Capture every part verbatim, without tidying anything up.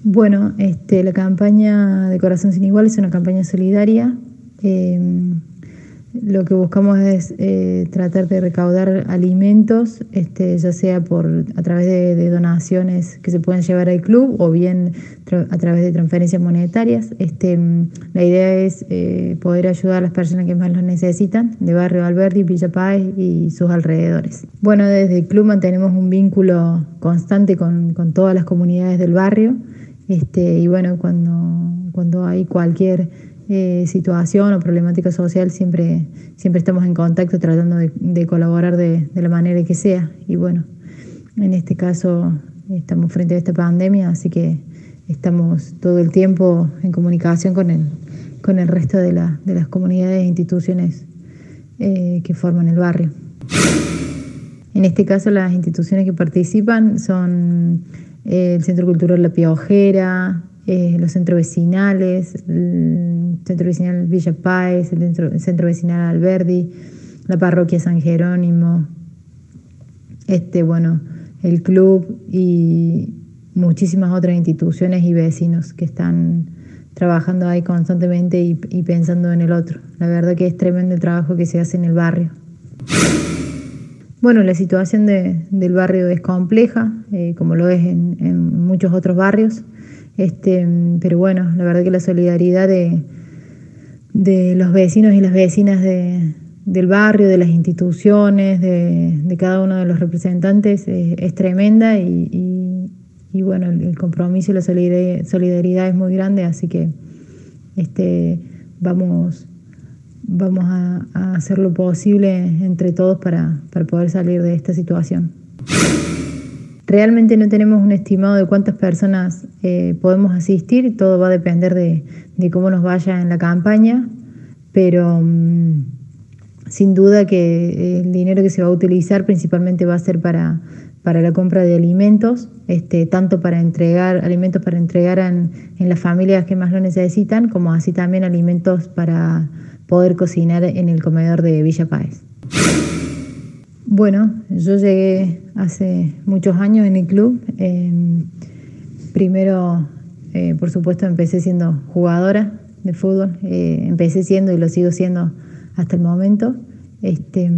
Bueno, este, la campaña de Corazón Sin Igual es una campaña solidaria. Eh, lo que buscamos es eh, tratar de recaudar alimentos, este, ya sea por a través de, de donaciones que se pueden llevar al club o bien a través de transferencias monetarias. Este, la idea es eh, poder ayudar a las personas que más lo necesitan, de Barrio Alberdi, Villa Páez y sus alrededores. Bueno, desde el club mantenemos un vínculo constante con, con todas las comunidades del barrio. Este, y bueno, cuando, cuando hay cualquier eh, situación o problemática social, siempre, siempre estamos en contacto tratando de, de colaborar de, de la manera que sea. Y bueno, en este caso estamos frente a esta pandemia, así que estamos todo el tiempo en comunicación con el, con el resto de, la, de las comunidades e instituciones eh, que forman el barrio. En este caso, las instituciones que participan son el Centro Cultural La Piojera, eh, los centros vecinales, el Centro Vecinal Villa Páez, el Centro, el Centro Vecinal Alberdi, la Parroquia San Jerónimo, este, bueno, el club y muchísimas otras instituciones y vecinos que están trabajando ahí constantemente y, y pensando en el otro. La verdad que es tremendo el trabajo que se hace en el barrio. Bueno, la situación de, del barrio es compleja, eh, como lo es en, en muchos otros barrios, este, pero bueno, la verdad que la solidaridad de, de los vecinos y las vecinas de, del barrio, de las instituciones, de, de cada uno de los representantes eh, es tremenda y, y, y bueno, el, el compromiso y la solidaridad, solidaridad es muy grande, así que este, vamos... Vamos a, a hacer lo posible entre todos para, para poder salir de esta situación. Realmente no tenemos un estimado de cuántas personas eh, podemos asistir, todo va a depender de, de cómo nos vaya en la campaña, pero um, sin duda que el dinero que se va a utilizar principalmente va a ser para, para la compra de alimentos, este, tanto para entregar alimentos para entregar en, en las familias que más lo necesitan, como así también alimentos para poder cocinar en el comedor de Villa Páez. Bueno, yo llegué hace muchos años en el club. Eh, primero, eh, por supuesto, empecé siendo jugadora de fútbol. Eh, empecé siendo y lo sigo siendo hasta el momento. Este,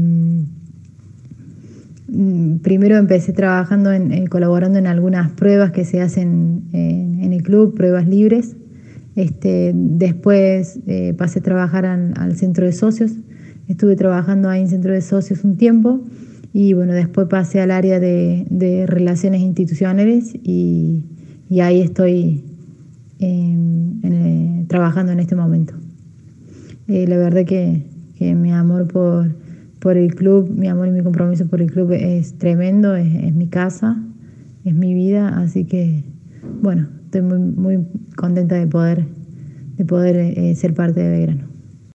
primero empecé trabajando, en, eh, colaborando en algunas pruebas que se hacen en, en el club, pruebas libres. Este, después eh, pasé a trabajar al, al centro de socios, estuve trabajando ahí en centro de socios un tiempo y bueno, después pasé al área de, de relaciones institucionales y, y ahí estoy en, en, eh, trabajando en este momento. Eh, la verdad que, que mi amor por, por el club, mi amor y mi compromiso por el club es tremendo, es, es mi casa, es mi vida, así que bueno, estoy muy, muy contenta de poder, de poder eh, ser parte de Belgrano.